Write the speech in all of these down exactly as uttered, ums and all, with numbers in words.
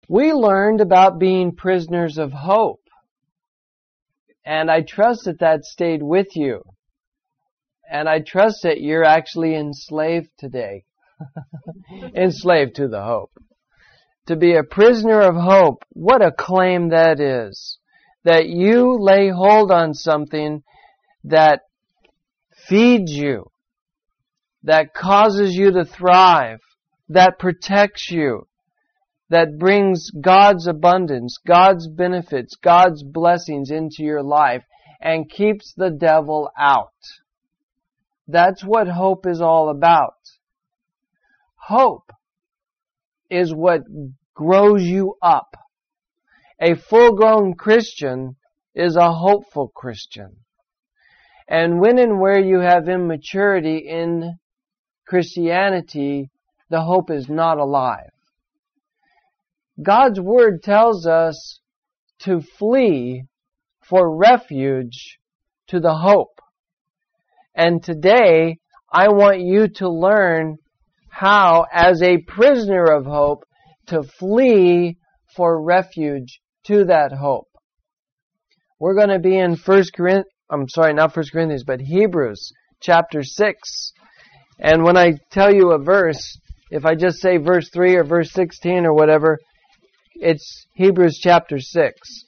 We learned about being prisoners of hope. And I trust that that stayed with you. And I trust that you're actually enslaved today. Enslaved to the hope. To be a prisoner of hope, what a claim that is. That you lay hold on something that feeds you, that causes you to thrive, that protects you, that brings God's abundance, God's benefits, God's blessings into your life, and keeps the devil out. That's what hope is all about. Hope is what grows you up. A full-grown Christian is a hopeful Christian. And when and where you have immaturity in Christianity, the hope is not alive. God's Word tells us to flee for refuge to the hope. And today, I want you to learn how, as a prisoner of hope, to flee for refuge to that hope. We're going to be in First Corinthians, I'm sorry, not First Corinthians, but Hebrews chapter six. And when I tell you a verse, if I just say verse three or verse sixteen or whatever, it's Hebrews chapter six.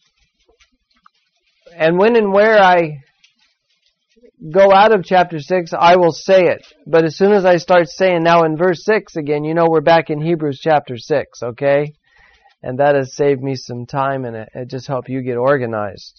And when and where I go out of chapter six, I will say it. But as soon as I start saying now in verse six again, you know we're back in Hebrews chapter six, okay? And that has saved me some time, and it, it just helped you get organized.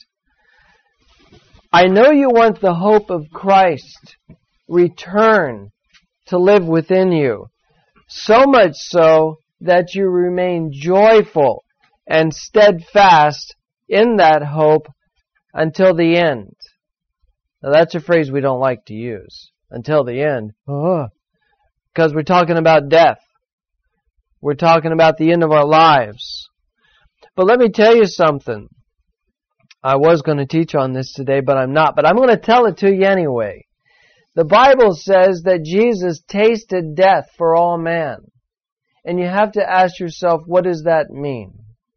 I know you want the hope of Christ return to live within you, so much so that you remain joyful and steadfast in that hope until the end. Now that's a phrase we don't like to use. Until the end. Oh, because we're talking about death. We're talking about the end of our lives. But let me tell you something. I was going to teach on this today, but I'm not. But I'm going to tell it to you anyway. The Bible says that Jesus tasted death for all man. And you have to ask yourself, what does that mean?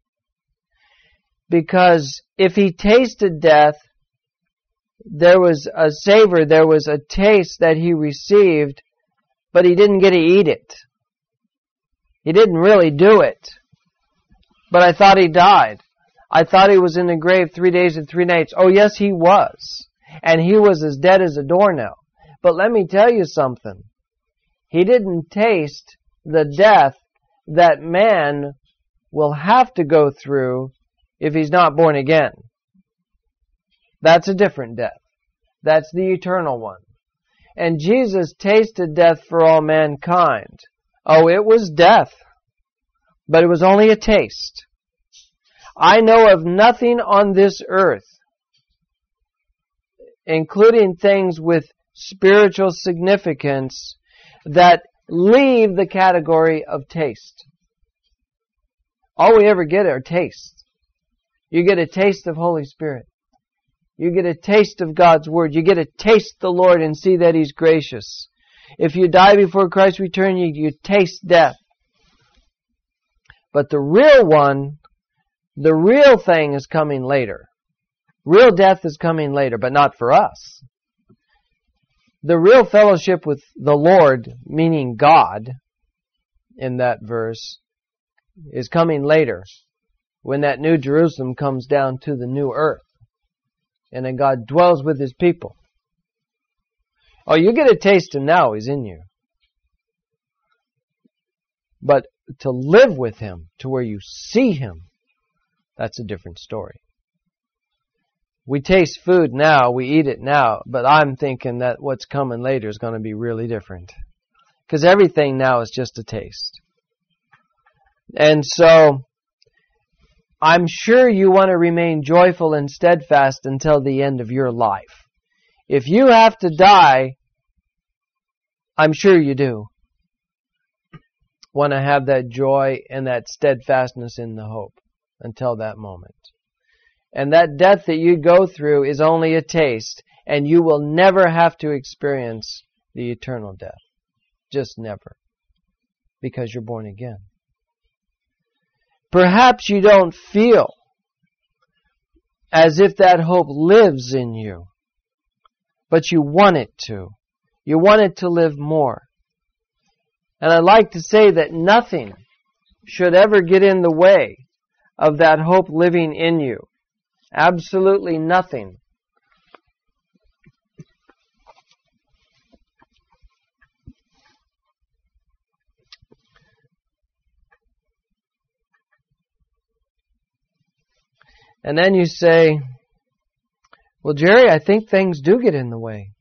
Because if He tasted death, there was a savor, there was a taste that He received, but He didn't get to eat it. He didn't really do it. But I thought He died. I thought He was in the grave three days and three nights. Oh yes, He was. And He was as dead as a doornail. But let me tell you something. He didn't taste the death that man will have to go through if he's not born again. That's a different death. That's the eternal one. And Jesus tasted death for all mankind. Oh, it was death, but it was only a taste. I know of nothing on this earth, including things with spiritual significance, that leave the category of taste. All we ever get are tastes. You get a taste of Holy Spirit. You get a taste of God's Word. You get to taste the Lord and see that He's gracious. If you die before Christ's return, you, you taste death. But the real one, the real thing is coming later. Real death is coming later, but not for us. The real fellowship with the Lord, meaning God, in that verse, is coming later, when that new Jerusalem comes down to the new earth, and then God dwells with His people. Oh, you get a taste Him now, He's in you. But to live with Him, to where you see Him, that's a different story. We taste food now, we eat it now, but I'm thinking that what's coming later is going to be really different. Because everything now is just a taste. And so, I'm sure you want to remain joyful and steadfast until the end of your life. If you have to die, I'm sure you do want to have that joy and that steadfastness in the hope until that moment. And that death that you go through is only a taste, and you will never have to experience the eternal death. Just never. Because you're born again. Perhaps you don't feel as if that hope lives in you, but you want it to. You want it to live more. And I'd like to say that nothing should ever get in the way of that hope living in you. Absolutely nothing. And then you say, well, Jerry, I think things do get in the way.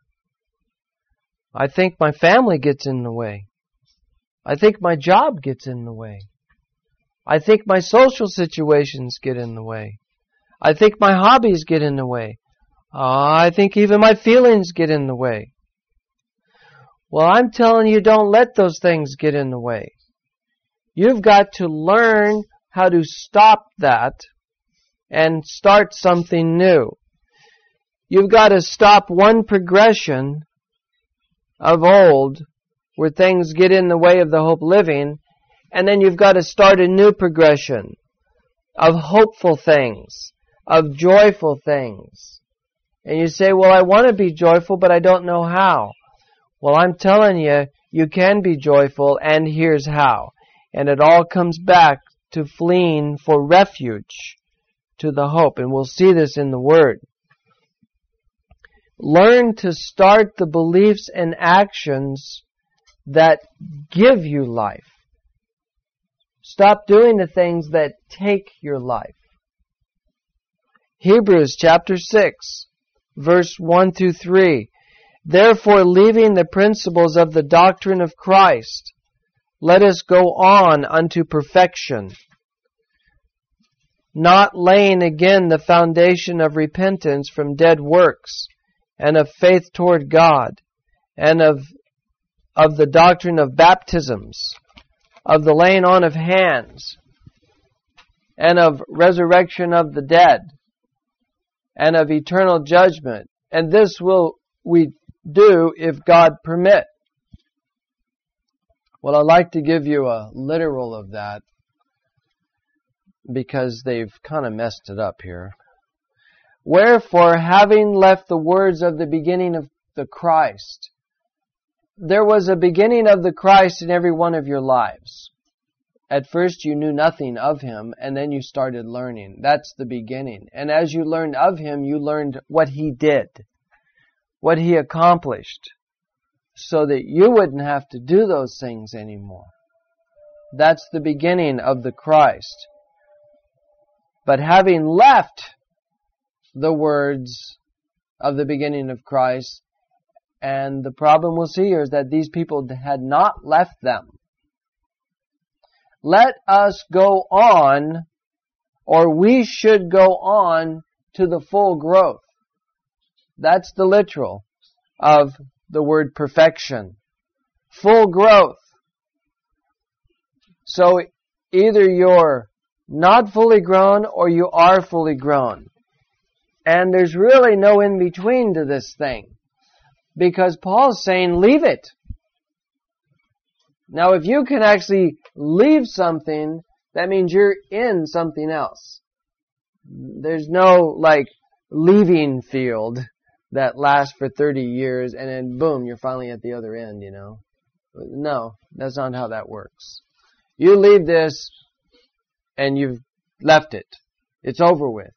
I think my family gets in the way. I think my job gets in the way. I think my social situations get in the way. I think my hobbies get in the way. Uh, I think even my feelings get in the way. Well, I'm telling you, don't let those things get in the way. You've got to learn how to stop that and start something new. You've got to stop one progression of old where things get in the way of the hope living, and then you've got to start a new progression of hopeful things, of joyful things. And you say, well, I want to be joyful, but I don't know how. Well, I'm telling you, you can be joyful, and here's how. And it all comes back to fleeing for refuge to the hope. And we'll see this in the Word. Learn to start the beliefs and actions that give you life. Stop doing the things that take your life. Hebrews chapter six, verse one through three. Therefore, leaving the principles of the doctrine of Christ, let us go on unto perfection, not laying again the foundation of repentance from dead works, and of faith toward God, and of of the doctrine of baptisms, of the laying on of hands, and of resurrection of the dead, and of eternal judgment. And this will we do if God permit. Well, I'd like to give you a literal of that, because they've kind of messed it up here. Wherefore, having left the words of the beginning of the Christ, there was a beginning of the Christ in every one of your lives. At first you knew nothing of Him, and then you started learning. That's the beginning. And as you learned of Him, you learned what He did, what He accomplished, so that you wouldn't have to do those things anymore. That's the beginning of the Christ. But having left the words of the beginning of Christ, and the problem we'll see here is that these people had not left them. Let us go on, or we should go on to the full growth. That's the literal of the word perfection. Full growth. So either you're not fully grown or you are fully grown. And there's really no in-between to this thing. Because Paul's saying, leave it. Now, if you can actually leave something, that means you're in something else. There's no, like, leaving field that lasts for thirty years and then, boom, you're finally at the other end, you know. No, that's not how that works. You leave this and you've left it. It's over with.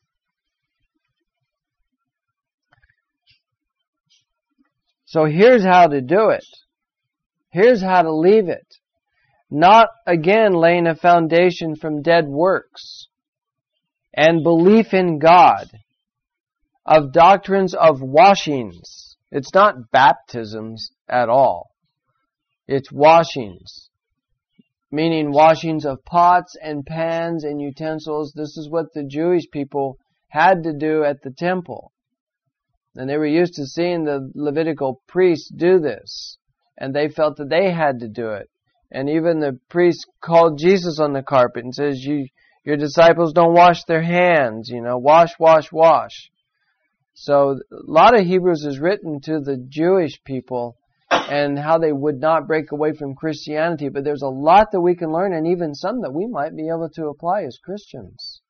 So here's how to do it. Here's how to leave it. Not again laying a foundation from dead works and belief in God, of doctrines of washings. It's not baptisms at all. It's washings, meaning washings of pots and pans and utensils. This is what the Jewish people had to do at the temple. And they were used to seeing the Levitical priests do this. And they felt that they had to do it. And even the priest called Jesus on the carpet and says, you, your disciples don't wash their hands, you know, wash, wash, wash. So a lot of Hebrews is written to the Jewish people, and how they would not break away from Christianity. But there's a lot that we can learn, and even some that we might be able to apply as Christians.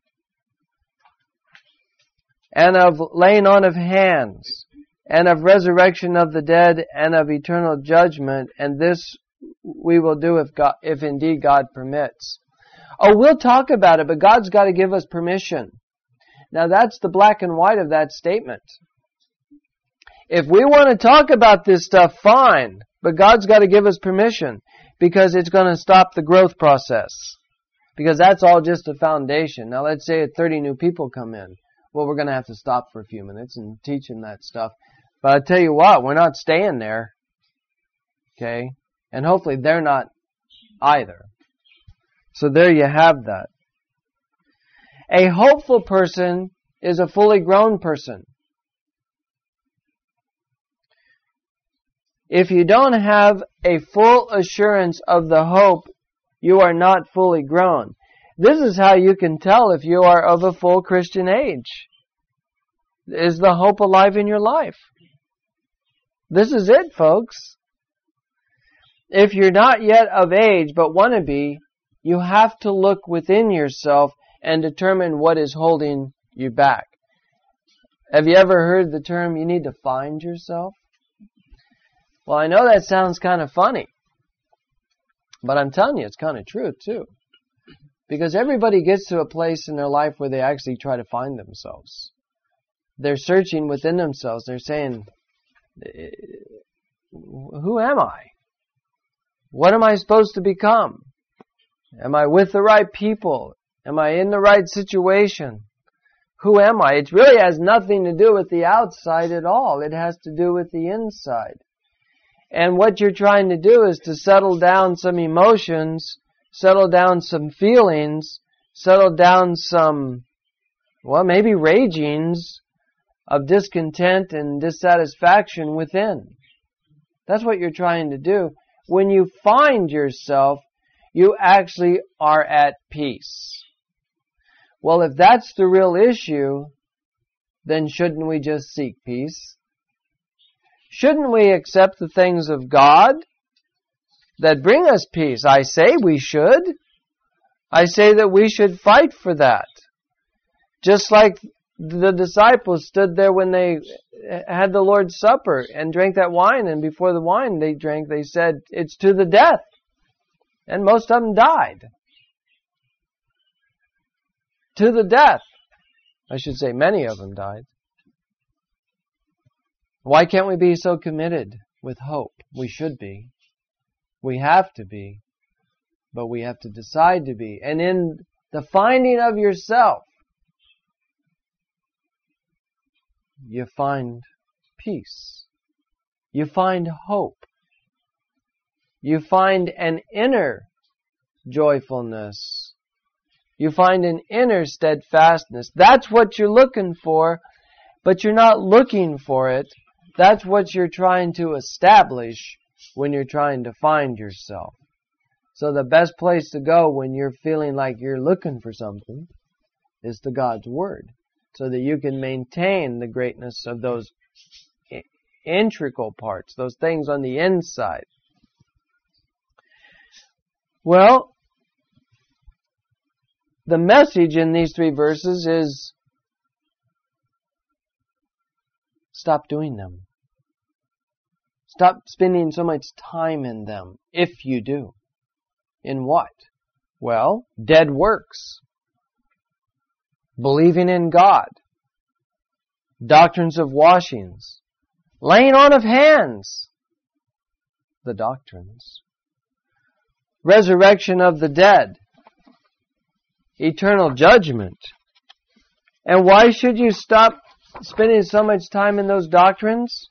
And of laying on of hands, and of resurrection of the dead, and of eternal judgment, and this we will do if God, if indeed God permits. Oh, we'll talk about it, but God's got to give us permission. Now that's the black and white of that statement. If we want to talk about this stuff, fine, but God's got to give us permission, because it's going to stop the growth process. Because that's all just a foundation. Now let's say thirty new people come in. Well, we're going to have to stop for a few minutes and teach them that stuff. But I tell you what, we're not staying there. Okay? And hopefully they're not either. So there you have that. A hopeful person is a fully grown person. If you don't have a full assurance of the hope, you are not fully grown. This is how you can tell if you are of a full Christian age. Is the hope alive in your life? This is it, folks. If you're not yet of age but want to be, you have to look within yourself and determine what is holding you back. Have you ever heard the term, you need to find yourself? Well, I know that sounds kind of funny, but I'm telling you, it's kind of true too. Because everybody gets to a place in their life where they actually try to find themselves. They're searching within themselves. They're saying, who am I? What am I supposed to become? Am I with the right people? Am I in the right situation? Who am I? It really has nothing to do with the outside at all. It has to do with the inside. And what you're trying to do is to settle down some emotions, settle down some feelings, settle down some, well, maybe ragings of discontent and dissatisfaction within. That's what you're trying to do. When you find yourself, you actually are at peace. Well, if that's the real issue, then shouldn't we just seek peace? Shouldn't we accept the things of God that bring us peace? I say we should. I say that we should fight for that. Just like the disciples stood there when they had the Lord's Supper and drank that wine, and before the wine they drank, they said, it's to the death. And most of them died. To the death. I should say many of them died. Why can't we be so committed with hope? We should be. We have to be. But we have to decide to be. And in the finding of yourself, you find peace. You find hope. You find an inner joyfulness. You find an inner steadfastness. That's what you're looking for, but you're not looking for it. That's what you're trying to establish when you're trying to find yourself. So the best place to go when you're feeling like you're looking for something is to God's Word, so that you can maintain the greatness of those integral parts, those things on the inside. Well, the message in these three verses is stop doing them. Stop spending so much time in them, if you do. In what? Well, dead works. Believing in God. Doctrines of washings. Laying on of hands. The doctrines. Resurrection of the dead. Eternal judgment. And why should you stop spending so much time in those doctrines?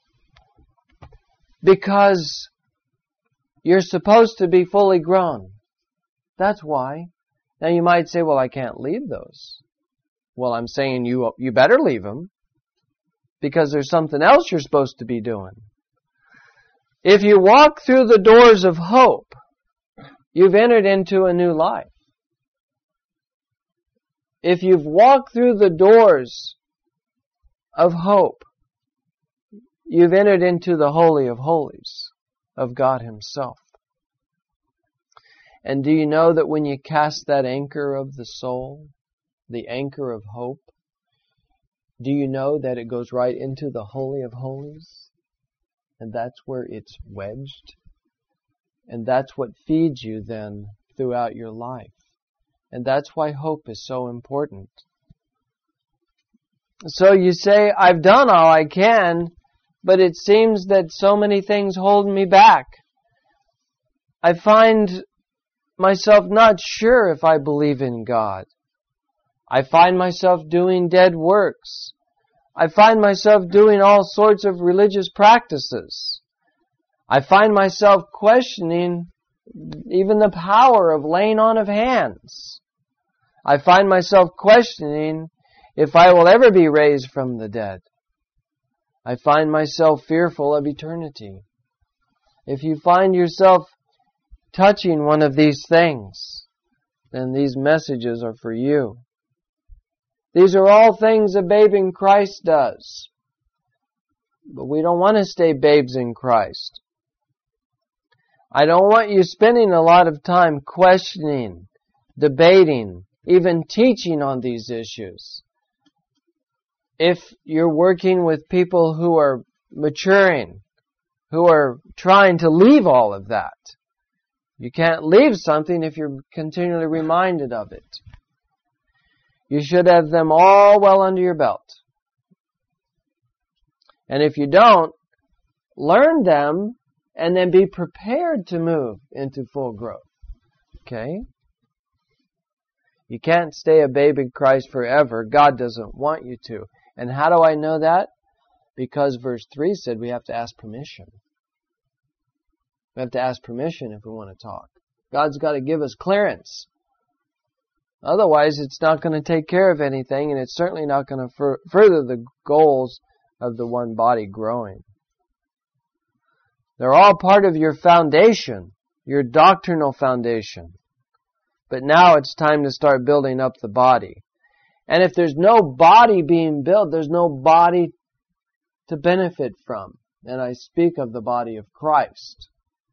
Because you're supposed to be fully grown. That's why. Now you might say, well, I can't leave those. Well, I'm saying you you better leave them, because there's something else you're supposed to be doing. If you walk through the doors of hope, you've entered into a new life. If you've walked through the doors of hope, you've entered into the Holy of Holies. of God Himself. And do you know that when you cast that anchor of the soul, the anchor of hope, do you know that it goes right into the Holy of Holies? And that's where it's wedged. And that's what feeds you then throughout your life. And that's why hope is so important. So you say, I've done all I can, but it seems that so many things hold me back. I find myself not sure if I believe in God. I find myself doing dead works. I find myself doing all sorts of religious practices. I find myself questioning even the power of laying on of hands. I find myself questioning if I will ever be raised from the dead. I find myself fearful of eternity. If you find yourself touching one of these things, then these messages are for you. These are all things a babe in Christ does. But we don't want to stay babes in Christ. I don't want you spending a lot of time questioning, debating, even teaching on these issues. If you're working with people who are maturing, who are trying to leave all of that, you can't leave something if you're continually reminded of it. You should have them all well under your belt. And if you don't, learn them and then be prepared to move into full growth. Okay? You can't stay a babe in Christ forever. God doesn't want you to. And how do I know that? Because verse three said we have to ask permission. We have to ask permission if we want to talk. God's got to give us clearance. Otherwise, it's not going to take care of anything, and it's certainly not going to fur- further the goals of the one body growing. They're all part of your foundation, your doctrinal foundation. But now it's time to start building up the body. And if there's no body being built, there's no body to benefit from. And I speak of the body of Christ.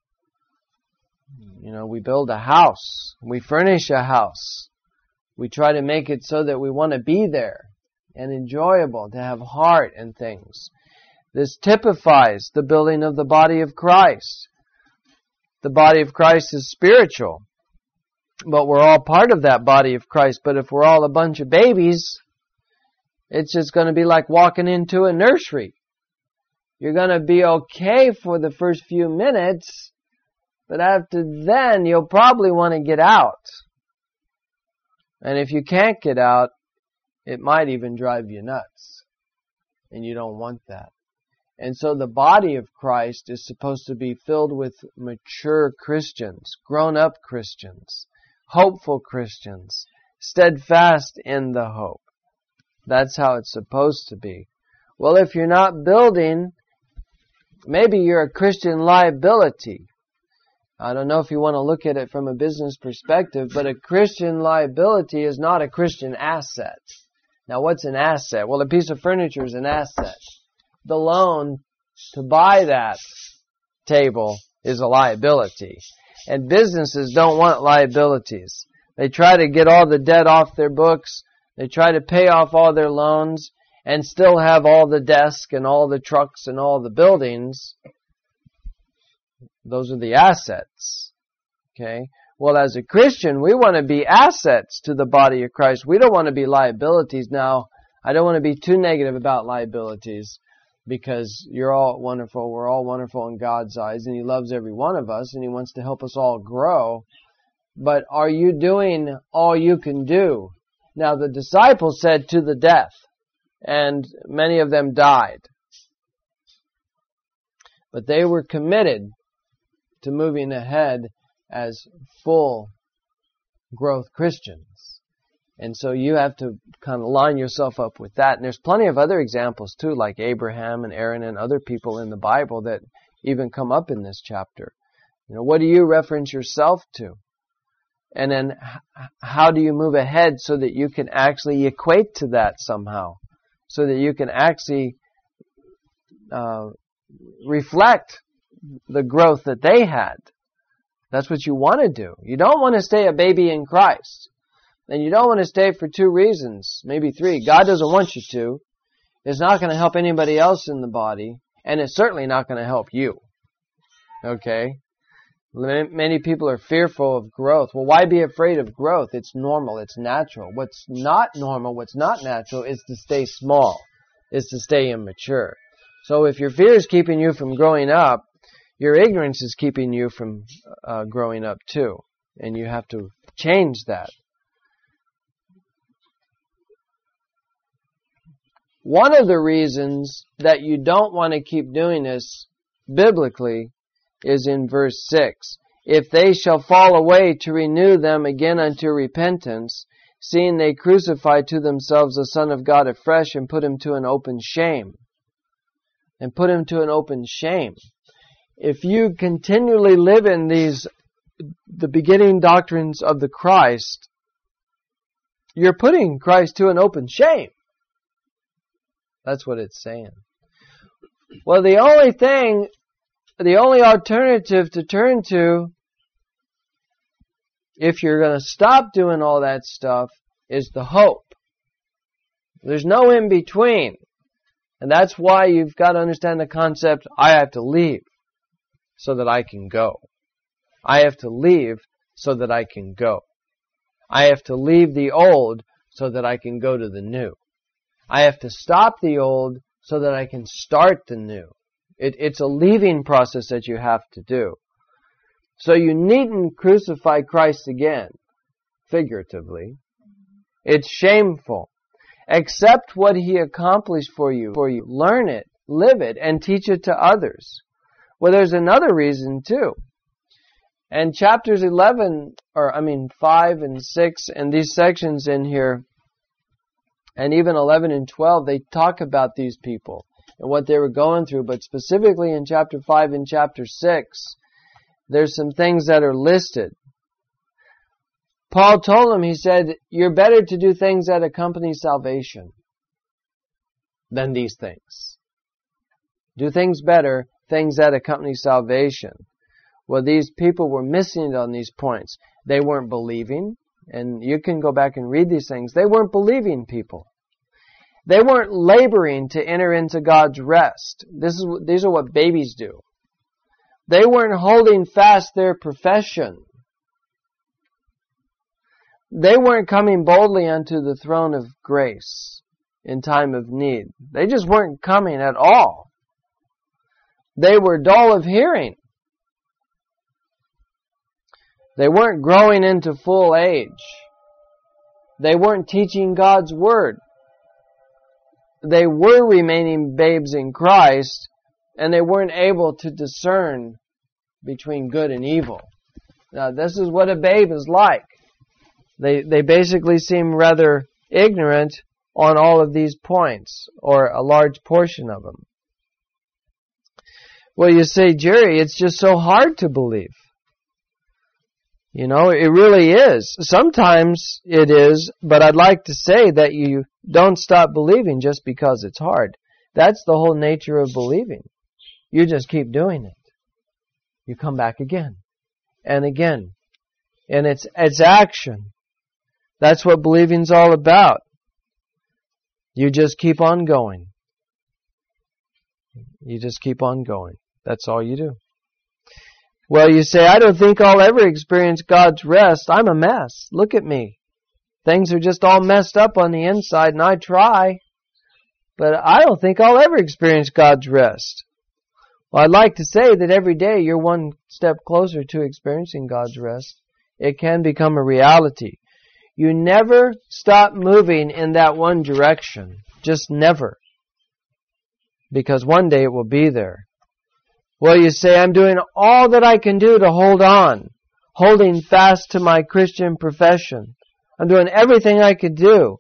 You know, we build a house. We furnish a house. We try to make it so that we want to be there and enjoyable, to have heart and things. This typifies the building of the body of Christ. The body of Christ is spiritual, but we're all part of that body of Christ. But if we're all a bunch of babies, it's just going to be like walking into a nursery. You're going to be okay for the first few minutes, but after then, you'll probably want to get out. And if you can't get out, it might even drive you nuts. And you don't want that. And so the body of Christ is supposed to be filled with mature Christians, grown-up Christians, hopeful Christians, steadfast in the hope. That's how it's supposed to be. Well, if you're not building, maybe you're a Christian liability. I don't know if you want to look at it from a business perspective, but a Christian liability is not a Christian asset. Now, what's an asset? Well, a piece of furniture is an asset. The loan to buy that table is a liability. And businesses don't want liabilities. They try to get all the debt off their books. They try to pay off all their loans and still have all the desks and all the trucks and all the buildings. Those are the assets. Okay? Well, as a Christian, we want to be assets to the body of Christ. We don't want to be liabilities. Now, I don't want to be too negative about liabilities, because you're all wonderful. We're all wonderful in God's eyes, and He loves every one of us, and He wants to help us all grow. But are you doing all you can do? Now, the disciples said to the death, and many of them died. But they were committed to moving ahead as full growth Christians. And so you have to kind of line yourself up with that. And there's plenty of other examples too, like Abraham and Aaron and other people in the Bible that even come up in this chapter. You know, what do you reference yourself to? And then how do you move ahead so that you can actually equate to that somehow? So that you can actually uh, reflect the growth that they had. That's what you want to do. You don't want to stay a baby in Christ. And you don't want to stay for two reasons, maybe three. God doesn't want you to. It's not going to help anybody else in the body. And it's certainly not going to help you. Okay? Many people are fearful of growth. Well, why be afraid of growth? It's normal. It's natural. What's not normal, what's not natural, is to stay small, is to stay immature. So if your fear is keeping you from growing up, your ignorance is keeping you from uh, growing up too. And you have to change that. One of the reasons that you don't want to keep doing this biblically is in verse six. If they shall fall away, to renew them again unto repentance, seeing they crucify to themselves the Son of God afresh and put him to an open shame. And put him to an open shame. If you continually live in these, the beginning doctrines of the Christ, you're putting Christ to an open shame. That's what it's saying. Well, the only thing, the only alternative to turn to, if you're going to stop doing all that stuff, is the hope. There's no in between. And that's why you've got to understand the concept, I have to leave so that I can go. I have to leave so that I can go. I have to leave the old so that I can go to the new. I have to stop the old so that I can start the new. It, it's a leaving process that you have to do. So you needn't crucify Christ again, figuratively. It's shameful. Accept what He accomplished for you. For you. Learn it, live it, and teach it to others. Well, there's another reason too. And chapters eleven, or I mean five and six, and these sections in here, and even eleven and twelve, they talk about these people and what they were going through. But specifically in chapter five and chapter six, there's some things that are listed. Paul told them, he said, you're better to do things that accompany salvation than these things. Do things better, things that accompany salvation. Well, these people were missing it on these points. They weren't believing. And you can go back and read these things. They weren't believing people. They weren't laboring to enter into God's rest. This is these are what babies do. They weren't holding fast their profession. They weren't coming boldly unto the throne of grace in time of need. They just weren't coming at all. They were dull of hearing. They weren't growing into full age. They weren't teaching God's Word. They were remaining babes in Christ, and they weren't able to discern between good and evil. Now, this is what a babe is like. They, they basically seem rather ignorant on all of these points, or a large portion of them. Well, you say, Jerry, it's just so hard to believe. You know, it really is. Sometimes it is, but I'd like to say that you don't stop believing just because it's hard. That's the whole nature of believing. You just keep doing it. You come back again and again. And it's it's action. That's what believing's all about. You just keep on going. You just keep on going. That's all you do. Well, you say, I don't think I'll ever experience God's rest. I'm a mess. Look at me. Things are just all messed up on the inside, and I try. But I don't think I'll ever experience God's rest. Well, I'd like to say that every day you're one step closer to experiencing God's rest. It can become a reality. You never stop moving in that one direction. Just never. Because one day it will be there. Well, you say, I'm doing all that I can do to hold on, holding fast to my Christian profession. I'm doing everything I could do.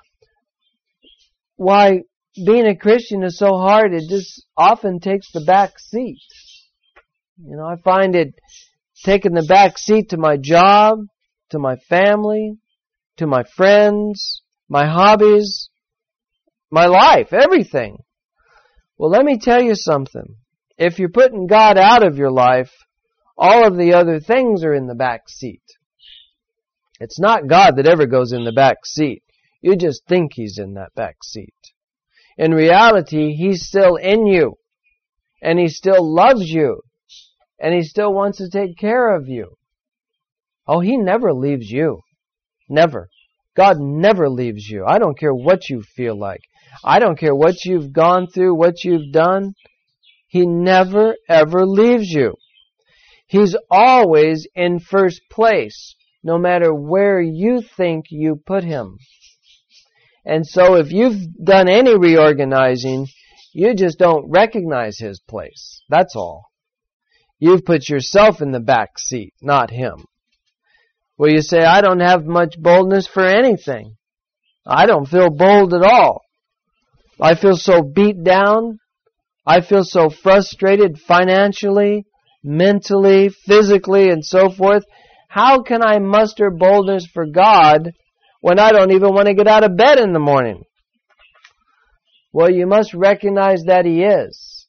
Why, being a Christian is so hard, it just often takes the back seat. You know, I find it taking the back seat to my job, to my family, to my friends, my hobbies, my life, everything. Well, let me tell you something. If you're putting God out of your life, all of the other things are in the back seat. It's not God that ever goes in the back seat. You just think He's in that back seat. In reality, He's still in you. And He still loves you. And He still wants to take care of you. Oh, He never leaves you. Never. God never leaves you. I don't care what you feel like. I don't care what you've gone through, what you've done. He never, ever leaves you. He's always in first place, no matter where you think you put Him. And so if you've done any reorganizing, you just don't recognize His place. That's all. You've put yourself in the back seat, not Him. Well, you say, I don't have much boldness for anything. I don't feel bold at all. I feel so beat down. I feel so frustrated financially, mentally, physically, and so forth. How can I muster boldness for God when I don't even want to get out of bed in the morning? Well, you must recognize that He is.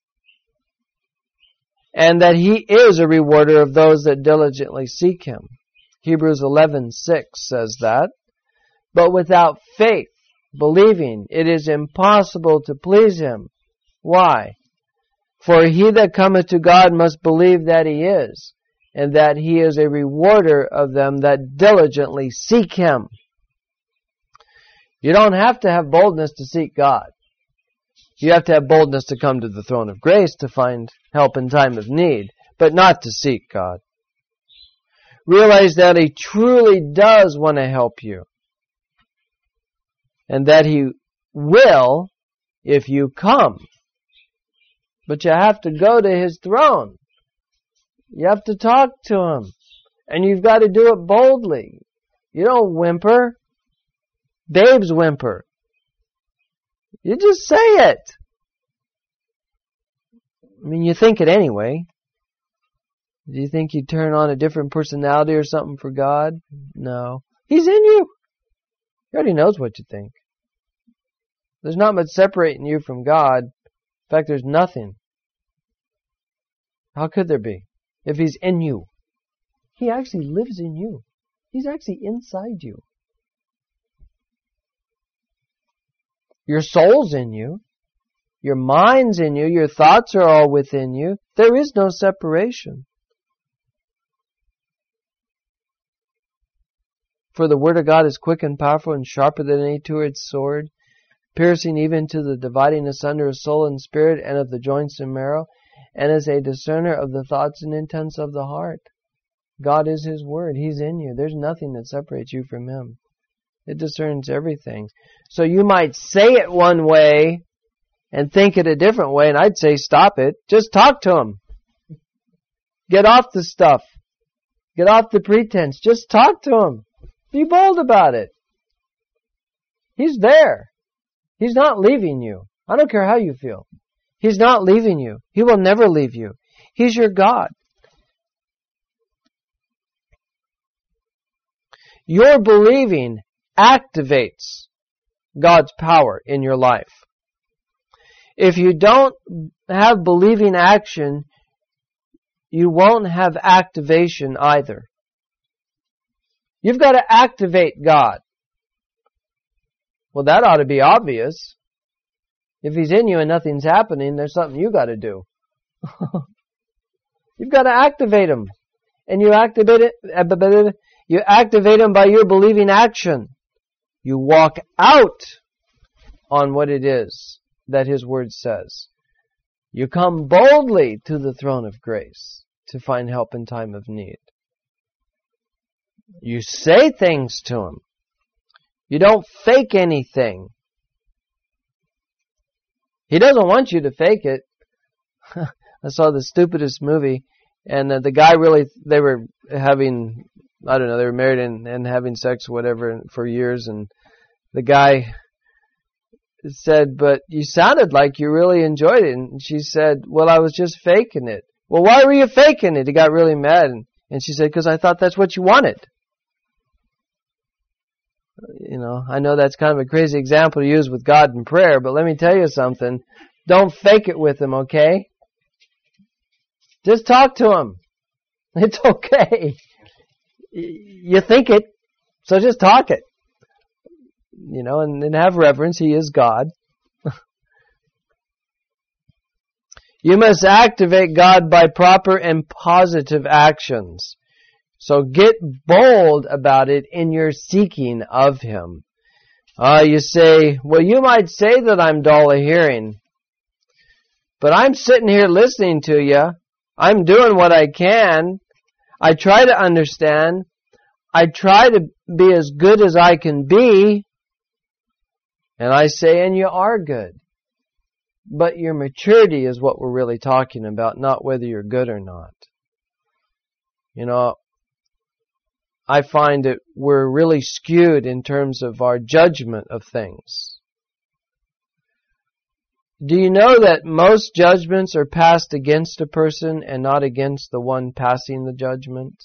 And that He is a rewarder of those that diligently seek Him. Hebrews eleven six says that. But without faith, believing, it is impossible to please Him. Why? For he that cometh to God must believe that He is, and that He is a rewarder of them that diligently seek Him. You don't have to have boldness to seek God. You have to have boldness to come to the throne of grace to find help in time of need, but not to seek God. Realize that He truly does want to help you. And that He will if you come. But you have to go to His throne. You have to talk to Him. And you've got to do it boldly. You don't whimper. Babes whimper. You just say it. I mean, you think it anyway. Do you think you turn on a different personality or something for God? No. He's in you. He already knows what you think. There's not much separating you from God. In fact, there's nothing. How could there be? If He's in you. He actually lives in you. He's actually inside you. Your soul's in you. Your mind's in you. Your thoughts are all within you. There is no separation. For the Word of God is quick and powerful and sharper than any two-edged sword, piercing even to the dividing asunder of soul and spirit and of the joints and marrow, and is a discerner of the thoughts and intents of the heart. God is His Word. He's in you. There's nothing that separates you from Him. It discerns everything. So you might say it one way and think it a different way, and I'd say stop it. Just talk to Him. Get off the stuff. Get off the pretense. Just talk to Him. Be bold about it. He's there. He's not leaving you. I don't care how you feel. He's not leaving you. He will never leave you. He's your God. Your believing activates God's power in your life. If you don't have believing action, you won't have activation either. You've got to activate God. Well, that ought to be obvious. If He's in you and nothing's happening, there's something you got to do. You've got to activate Him. And you activate it, you activate Him by your believing action. You walk out on what it is that His Word says. You come boldly to the throne of grace to find help in time of need. You say things to Him. You don't fake anything. He doesn't want you to fake it. I saw the stupidest movie, and uh, the guy really, they were having, I don't know, they were married and, and having sex or whatever for years, and the guy said, but you sounded like you really enjoyed it. And she said, well, I was just faking it. Well, why were you faking it? He got really mad, and, and she said, because I thought that's what you wanted. You know, I know that's kind of a crazy example to use with God in prayer, but let me tell you something. Don't fake it with Him, okay? Just talk to Him. It's okay. You think it, so just talk it. You know, and, and have reverence. He is God. You must activate God by proper and positive actions. So get bold about it in your seeking of Him. Uh, you say, well, you might say that I'm dull of hearing, but I'm sitting here listening to you. I'm doing what I can. I try to understand. I try to be as good as I can be. And I say, and you are good. But your maturity is what we're really talking about, not whether you're good or not. You know, I find that we're really skewed in terms of our judgment of things. Do you know that most judgments are passed against a person and not against the one passing the judgment?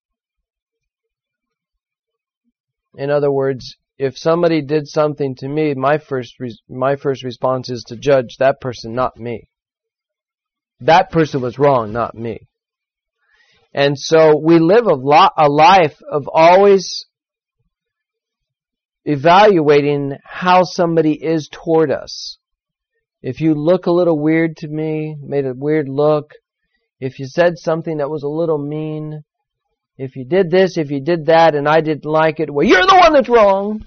In other words, if somebody did something to me, my first re- my first response is to judge that person, not me. That person was wrong, not me. And so we live a, lo- a life of always evaluating how somebody is toward us. If you look a little weird to me, made a weird look, if you said something that was a little mean, if you did this, if you did that, and I didn't like it, well, you're the one that's wrong.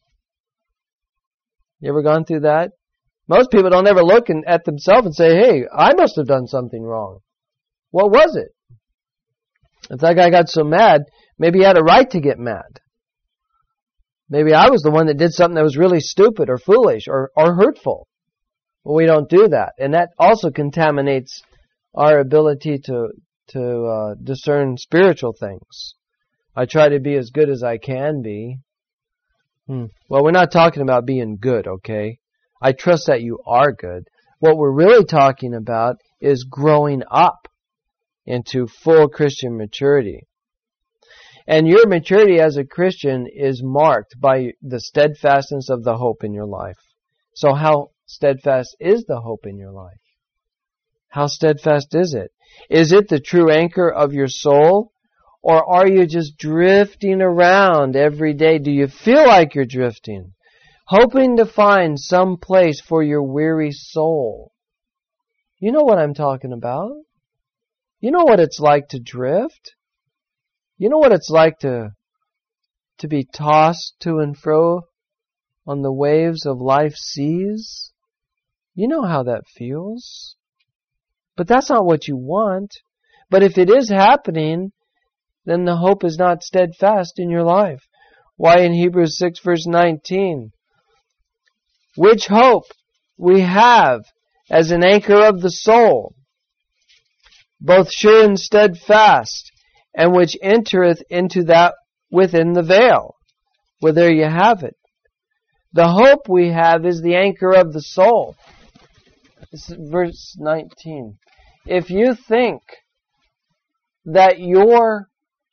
You ever gone through that? Most people don't ever look in, at themselves and say, hey, I must have done something wrong. What was it? If that guy got so mad, maybe he had a right to get mad. Maybe I was the one that did something that was really stupid or foolish or, or hurtful. Well, we don't do that. And that also contaminates our ability to to uh, discern spiritual things. I try to be as good as I can be. Hmm. Well, we're not talking about being good, okay? I trust that you are good. What we're really talking about is growing up into full Christian maturity. And your maturity as a Christian is marked by the steadfastness of the hope in your life. So how steadfast is the hope in your life? How steadfast is it? Is it the true anchor of your soul? Or are you just drifting around every day? Do you feel like you're drifting? Hoping to find some place for your weary soul. You know what I'm talking about. You know what it's like to drift. You know what it's like to, to be tossed to and fro on the waves of life's seas. You know how that feels. But that's not what you want. But if it is happening, then the hope is not steadfast in your life. Why in Hebrews six verse nineteen? Which hope we have as an anchor of the soul, both sure and steadfast, and which entereth into that within the veil. Well, there you have it. The hope we have is the anchor of the soul. This is verse nineteen. If you think that your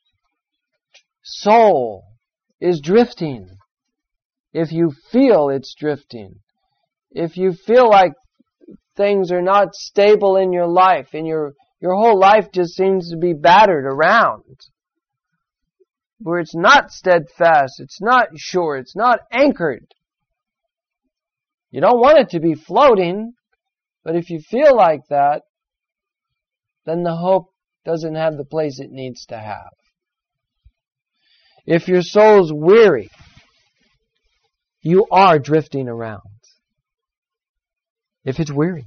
soul is drifting, if you feel it's drifting, if you feel like things are not stable in your life, and your, your whole life just seems to be battered around, where it's not steadfast, it's not sure, it's not anchored. You don't want it to be floating, but if you feel like that, then the hope doesn't have the place it needs to have. If your soul's weary, you are drifting around. If it's weary.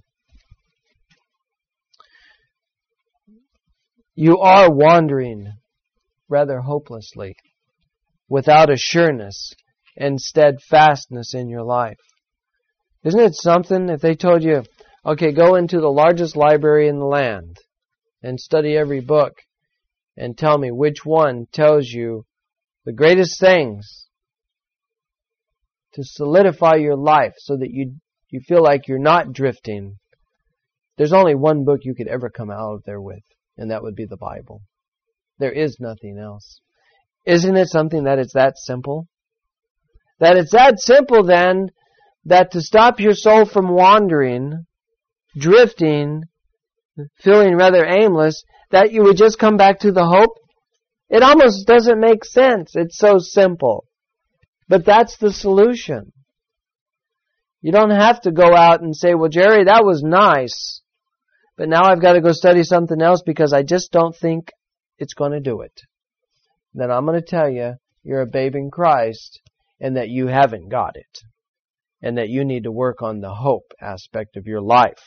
You are wandering rather hopelessly, without a sureness and steadfastness in your life. Isn't it something if they told you, okay, go into the largest library in the land and study every book and tell me which one tells you the greatest things to solidify your life so that you you feel like you're not drifting. There's only one book you could ever come out of there with, and that would be the Bible. There is nothing else. Isn't it something that it's that simple? That it's that simple then, that to stop your soul from wandering, drifting, feeling rather aimless, that you would just come back to the hope? It almost doesn't make sense. It's so simple. But that's the solution. You don't have to go out and say, well, Jerry, that was nice, but now I've got to go study something else because I just don't think it's going to do it. Then I'm going to tell you, you're a babe in Christ and that you haven't got it. And that you need to work on the hope aspect of your life.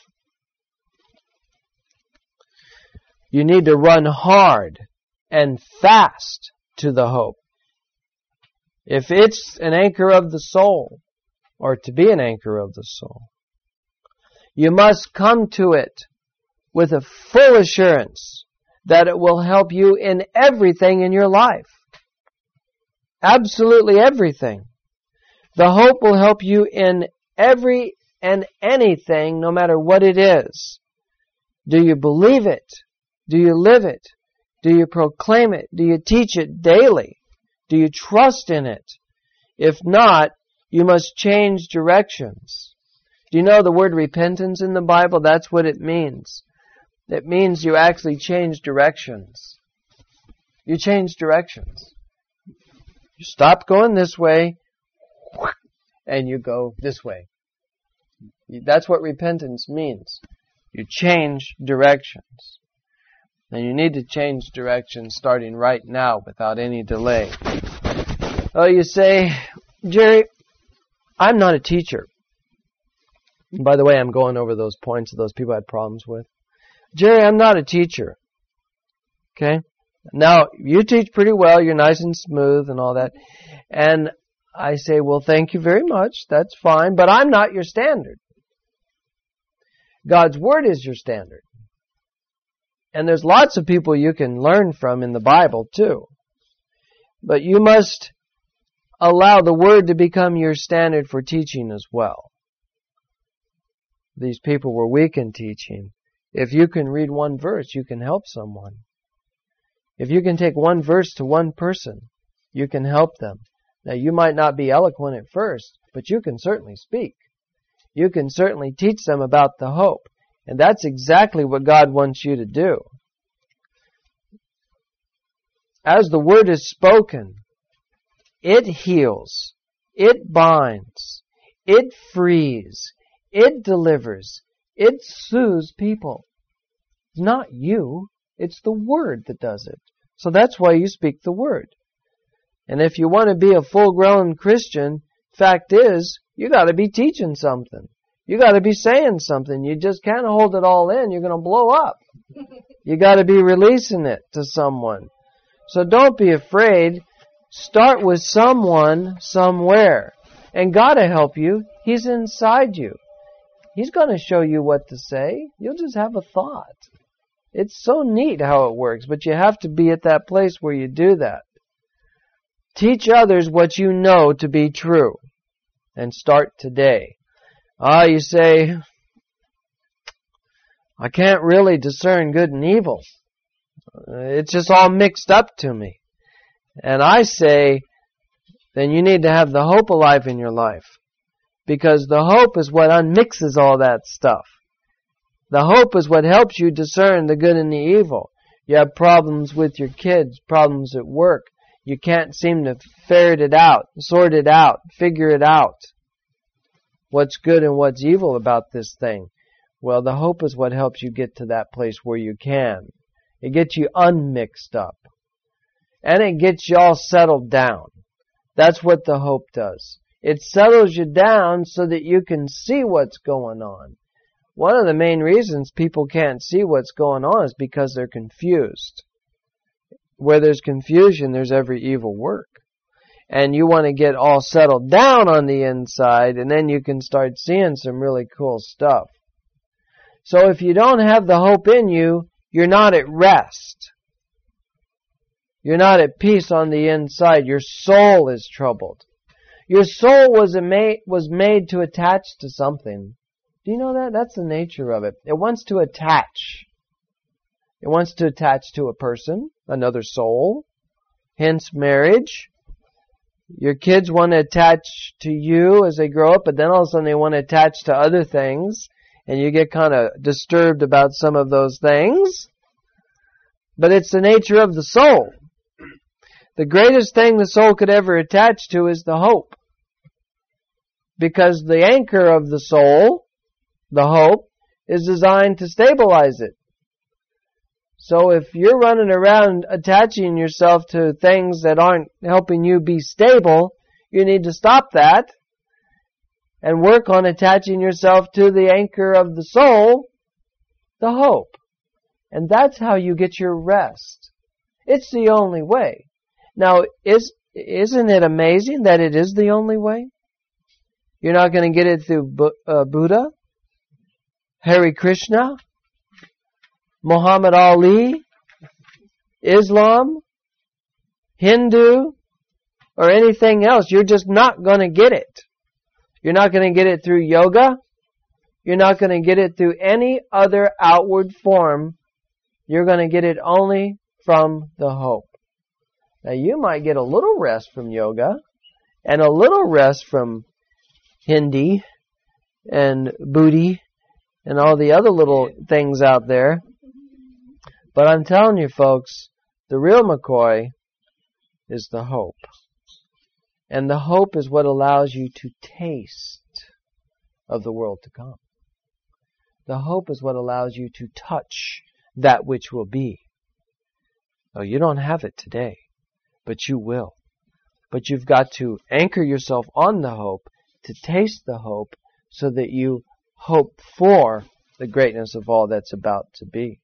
You need to run hard and fast to the hope. If it's an anchor of the soul, or to be an anchor of the soul, you must come to it with a full assurance that it will help you in everything in your life. Absolutely everything. The hope will help you in every and anything, no matter what it is. Do you believe it? Do you live it? Do you proclaim it? Do you teach it daily? Do you trust in it? If not, you must change directions. Do you know the word repentance in the Bible? That's what it means. It means you actually change directions. You change directions. You stop going this way, and you go this way. That's what repentance means. You change directions. And you need to change directions starting right now without any delay. Oh, you say, Jerry, I'm not a teacher. By the way, I'm going over those points that those people had problems with. Jerry, I'm not a teacher. Okay? Now, you teach pretty well. You're nice and smooth and all that. And I say, well, thank you very much. That's fine. But I'm not your standard. God's Word is your standard. And there's lots of people you can learn from in the Bible, too. But you must allow the Word to become your standard for teaching as well. These people were weak in teaching. If you can read one verse, you can help someone. If you can take one verse to one person, you can help them. Now, you might not be eloquent at first, but you can certainly speak. You can certainly teach them about the hope. And that's exactly what God wants you to do. As the Word is spoken, it heals, it binds, it frees, it delivers, it soothes people. It's not you, it's the Word that does it. So that's why you speak the Word. And if you want to be a full-grown Christian, fact is, you got to be teaching something. You got to be saying something. You just can't hold it all in. You're going to blow up. You got to be releasing it to someone. So don't be afraid. Start with someone somewhere. And God will help you. He's inside you. He's going to show you what to say. You'll just have a thought. It's so neat how it works, but you have to be at that place where you do that. Teach others what you know to be true. And start today. Ah, you say, I can't really discern good and evil. It's just all mixed up to me. And I say, then you need to have the hope alive in your life. Because the hope is what unmixes all that stuff. The hope is what helps you discern the good and the evil. You have problems with your kids, problems at work. You can't seem to ferret it out, sort it out, figure it out. What's good and what's evil about this thing? Well, the hope is what helps you get to that place where you can. It gets you unmixed up. And it gets you all settled down. That's what the hope does. It settles you down so that you can see what's going on. One of the main reasons people can't see what's going on is because they're confused. Where there's confusion, there's every evil work. And you want to get all settled down on the inside, and then you can start seeing some really cool stuff. So if you don't have the hope in you, you're not at rest. You're not at peace on the inside. Your soul is troubled. Your soul was, a ma- was made to attach to something. Do you know that? That's the nature of it. It wants to attach. It wants to attach to a person, another soul, hence marriage. Your kids want to attach to you as they grow up, but then all of a sudden they want to attach to other things, and you get kind of disturbed about some of those things. but it's the nature of the soul. The greatest thing the soul could ever attach to is the hope. Because the anchor of the soul, the hope, is designed to stabilize it. So if you're running around attaching yourself to things that aren't helping you be stable, you need to stop that and work on attaching yourself to the anchor of the soul, the hope. And that's how you get your rest. It's the only way. Now, is, isn't it amazing that it is the only way? You're not going to get it through Bu- uh, Buddha, Hare Krishna, Muhammad Ali, Islam, Hindu, or anything else. You're just not going to get it. You're not going to get it through yoga. You're not going to get it through any other outward form. You're going to get it only from the hope. Now you might get a little rest from yoga and a little rest from Hindi and Booty and all the other little things out there. But I'm telling you folks, the real McCoy is the hope. And the hope is what allows you to taste of the world to come. The hope is what allows you to touch that which will be. Oh, you don't have it today, but you will. But you've got to anchor yourself on the hope, to taste the hope, so that you hope for the greatness of all that's about to be.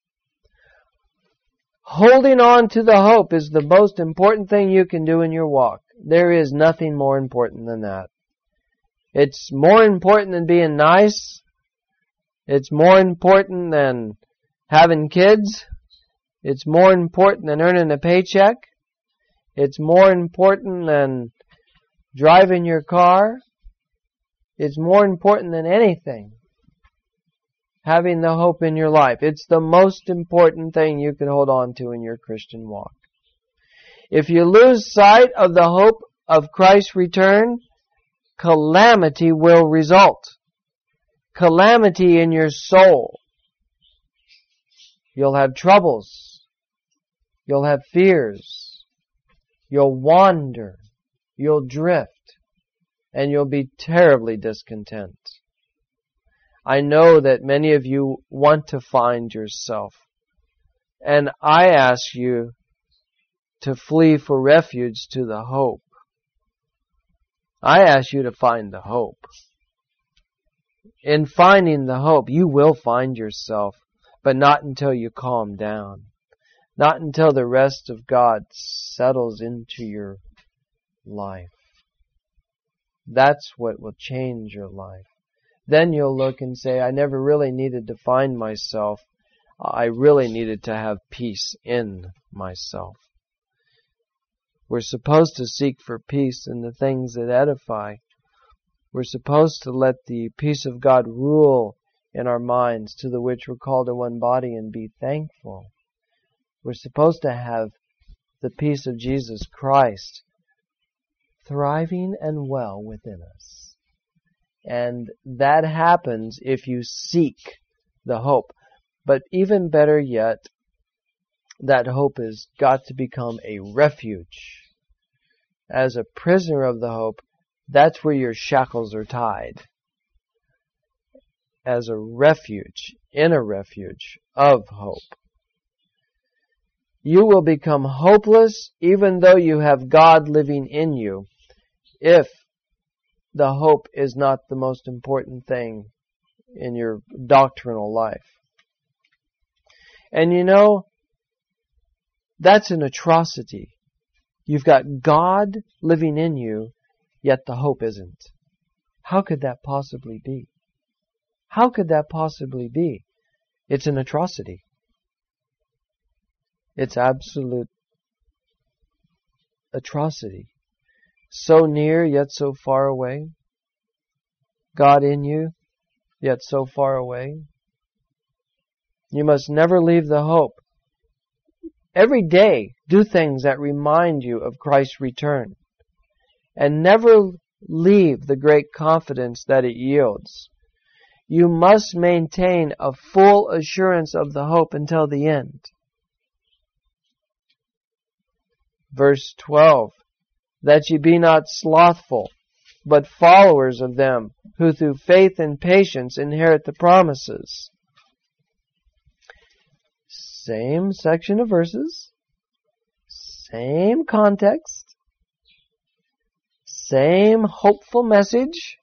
Holding on to the hope is the most important thing you can do in your walk. There is nothing more important than that. It's more important than being nice. It's more important than having kids. It's more important than earning a paycheck. It's more important than driving your car. It's more important than anything. Having the hope in your life. It's the most important thing you can hold on to in your Christian walk. If you lose sight of the hope of Christ's return, calamity will result. Calamity in your soul. You'll have troubles. You'll have fears. You'll wander. You'll drift. And you'll be terribly discontent. I know that many of you want to find yourself. And I ask you to flee for refuge to the hope. I ask you to find the hope. In finding the hope, you will find yourself, but not until you calm down. Not until the rest of God settles into your life. That's what will change your life. Then you'll look and say, I never really needed to find myself. I really needed to have peace in myself. We're supposed to seek for peace in the things that edify. We're supposed to let the peace of God rule in our minds, to the which we're called in one body, and be thankful. We're supposed to have the peace of Jesus Christ thriving and well within us. And that happens if you seek the hope. But even better yet, that hope has got to become a refuge. As a prisoner of the hope, that's where your shackles are tied. As a refuge, in a refuge of hope. You will become hopeless even though you have God living in you, if the hope is not the most important thing in your doctrinal life. And you know, that's an atrocity. You've got God living in you, yet the hope isn't. How could that possibly be? How could that possibly be? It's an atrocity. It's absolute atrocity. So near, yet so far away. God in you, yet so far away. You must never leave the hope. Every day, do things that remind you of Christ's return. And never leave the great confidence that it yields. You must maintain a full assurance of the hope until the end. Verse twelve, that ye be not slothful, but followers of them who through faith and patience inherit the promises. Same section of verses, same context, same hopeful message.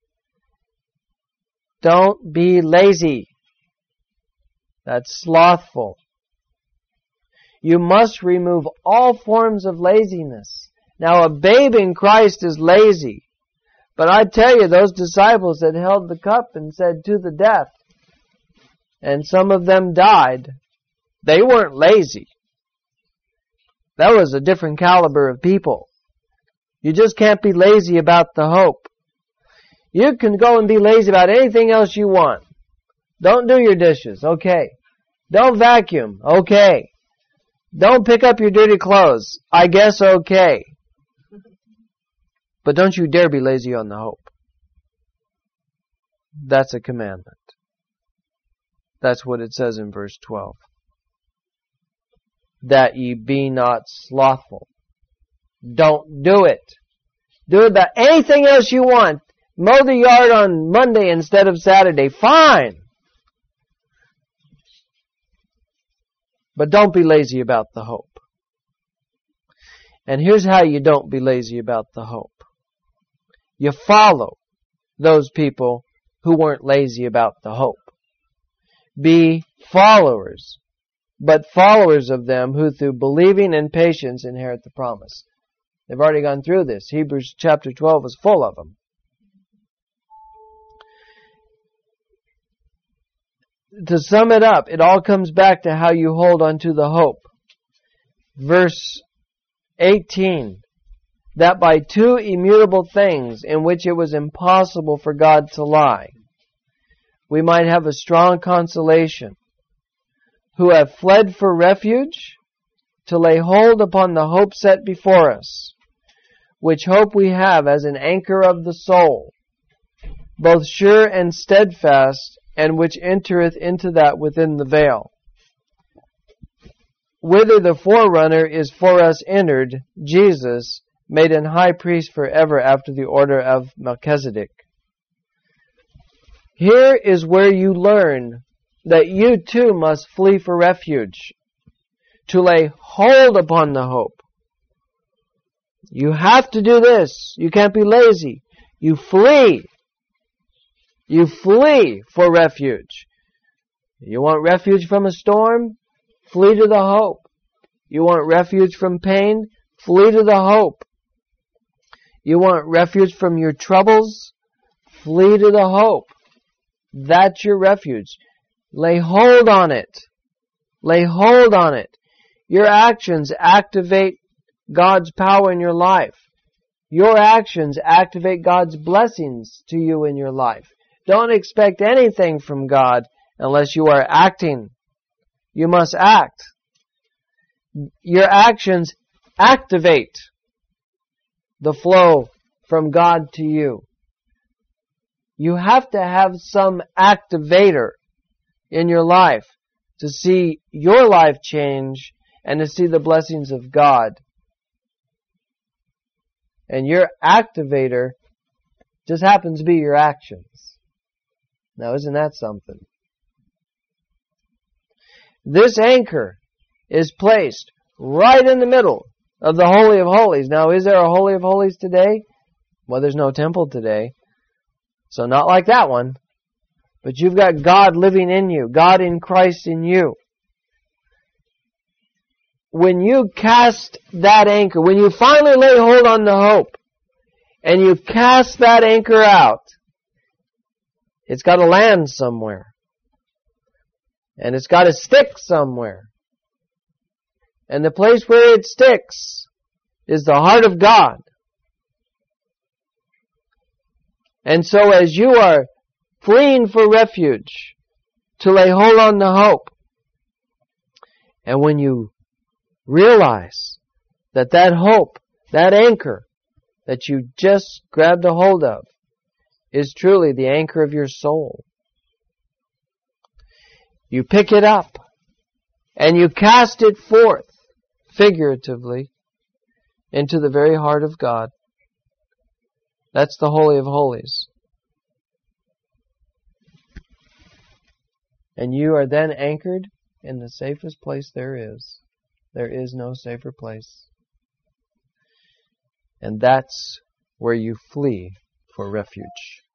Don't be lazy. That's slothful. You must remove all forms of laziness. Now, a babe in Christ is lazy. But I tell you, those disciples that held the cup and said, to the death, and some of them died, they weren't lazy. That was a different caliber of people. You just can't be lazy about the hope. You can go and be lazy about anything else you want. Don't do your dishes, okay. Don't vacuum, okay. Don't pick up your dirty clothes, I guess okay. But don't you dare be lazy on the hope. That's a commandment. That's what it says in verse twelve. That ye be not slothful. Don't do it. Do it about anything else you want. Mow the yard on Monday instead of Saturday. Fine. But don't be lazy about the hope. And here's how you don't be lazy about the hope. You follow those people who weren't lazy about the hope. Be followers, but followers of them who through believing and patience inherit the promise. They've already gone through this. Hebrews chapter twelve is full of them. To sum it up, it all comes back to how you hold on to the hope. Verse eighteen, that by two immutable things in which it was impossible for God to lie, we might have a strong consolation, who have fled for refuge, to lay hold upon the hope set before us, which hope we have as an anchor of the soul, both sure and steadfast, and which entereth into that within the veil, whither the forerunner is for us entered, Jesus, made an high priest forever after the order of Melchizedek. Here is where you learn that you too must flee for refuge, to lay hold upon the hope. You have to do this. You can't be lazy. You flee. You flee for refuge. You want refuge from a storm? Flee to the hope. You want refuge from pain? Flee to the hope. You want refuge from your troubles? Flee to the hope. That's your refuge. Lay hold on it. Lay hold on it. Your actions activate God's power in your life. Your actions activate God's blessings to you in your life. Don't expect anything from God unless you are acting. You must act. Your actions activate the flow from God to you. You have to have some activator in your life to see your life change and to see the blessings of God. And your activator just happens to be your actions. Now, isn't that something? This anchor is placed right in the middle of the Holy of Holies. Now, is there a Holy of Holies today? Well, there's no temple today. So not like that one. But you've got God living in you. God in Christ in you. When you cast that anchor, when you finally lay hold on the hope, and you cast that anchor out, it's got to land somewhere. And it's got to stick somewhere. And the place where it sticks is the heart of God. And so as you are fleeing for refuge to lay hold on the hope, and when you realize that that hope, that anchor that you just grabbed a hold of, is truly the anchor of your soul, you pick it up and you cast it forth, figuratively, into the very heart of God. That's the Holy of Holies. And you are then anchored in the safest place there is. There is no safer place. And that's where you flee for refuge.